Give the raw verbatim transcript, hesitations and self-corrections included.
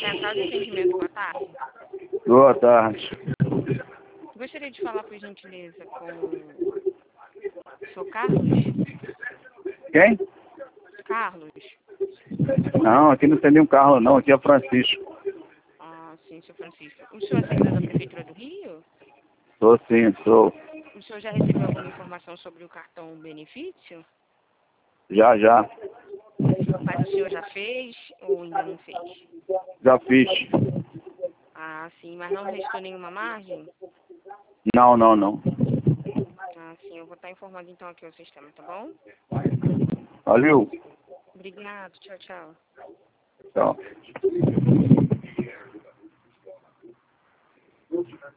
Central de Atendimento, boa tarde. Boa tarde. Gostaria de falar, por gentileza, com o senhor Carlos? Quem? Carlos. Não, aqui não tem nenhum carro não, aqui é Francisco. Ah, sim, senhor Francisco. O senhor é servidor da Prefeitura do Rio? Sou sim, sou. O senhor já recebeu alguma informação sobre o cartão benefício? Já, já. Mas o senhor já fez ou ainda não fez? Já fiz. Ah, sim, mas não restou nenhuma margem? Não, não, não. Ah, sim, eu vou estar informando então aqui o sistema, tá bom? Valeu. Obrigado, tchau, tchau. Tchau.